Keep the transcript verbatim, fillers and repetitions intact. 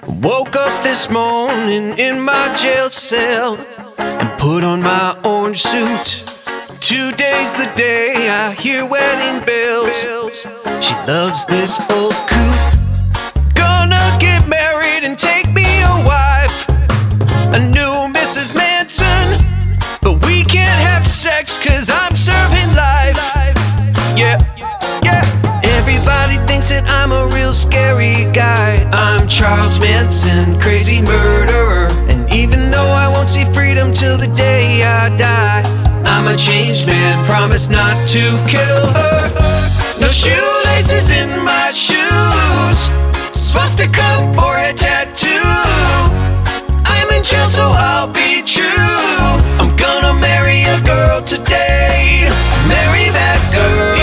Woke up this morning in my jail cell and put on my orange suit. Today's the day I hear wedding bells. She loves this old coot. Gonna get married and take me a wife, a new Missus Manson. But we can't have sex cause I'm serving life. Yeah, yeah. Everybody thinks that I'm a real scary guy. I'm Charles Manson, crazy murderer. And even though I won't see freedom till the day I die, I'm a changed man, promise not to kill her. No shoelaces in my shoes, swastika forehead tattoo. I'm in jail so I'll be true. I'm gonna marry a girl today, marry that girl.